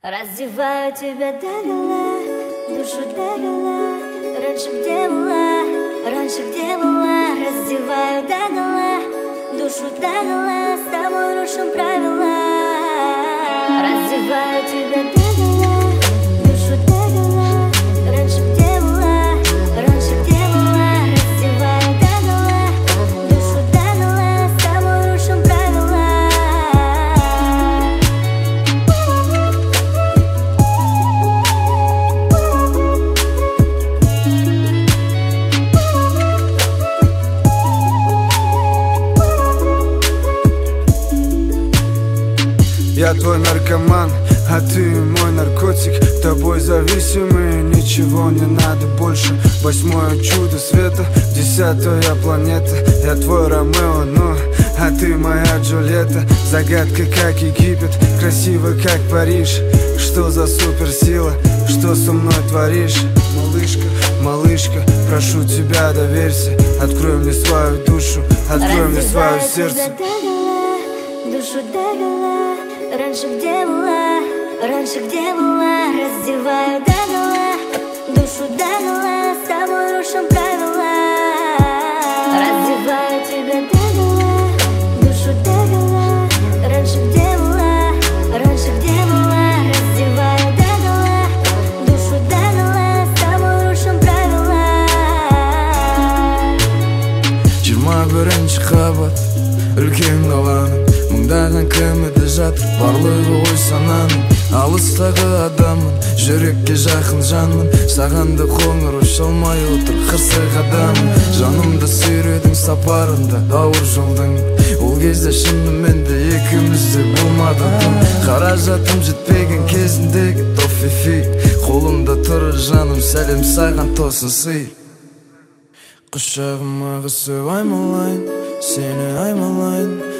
Раздеваю тебя догола, душу догола. Раньше где была, раньше где была. Раздеваю догола, душу догола. С тобой рушим правила. Раздеваю тебя догола, душу догола. Раньше где была, раньше где была. Раздеваю догола, душу догола. С тобой рушим правила. Я твой наркоман, а ты мой наркотик. Тобой зависимый, ничего не надо больше. Восьмое чудо света, 10-я планета. Я твой Ромео, ну, а ты моя Джульетта. Загадка как Египет, красиво как Париж. Что за суперсила, что со мной творишь? Малышка, малышка, прошу тебя, доверься. Открой мне свою душу, открой мне свое сердце. Душу догола. Раньше где была, раньше где была. Раздеваю догола, душу догола. С тобой рушим правила. Раздеваю тебя догола, душу догола. Раньше где была, раньше где была. Раздеваю догола, душу догола. С тобой рушим правила. 21-ші қабат, үлкен қаланың мыңдаған кіміді жатыр, барлығы ой сананың. Алыстағы адаммын, жүрекке жақын жанмын. Сағанды қоңыр ұшалмай отыр, қырсық адаммын. Жанымды сүйредің сапарында, ауыр жолдың. Ол кезде шынымен де екеумізде болмады тым. Қаражатым жетпеген кезіндегі тофифи. Қолымда тұр жаным, сәлем саған тосын сый. Құшағыма қысып аймалайын, сені аймалайын.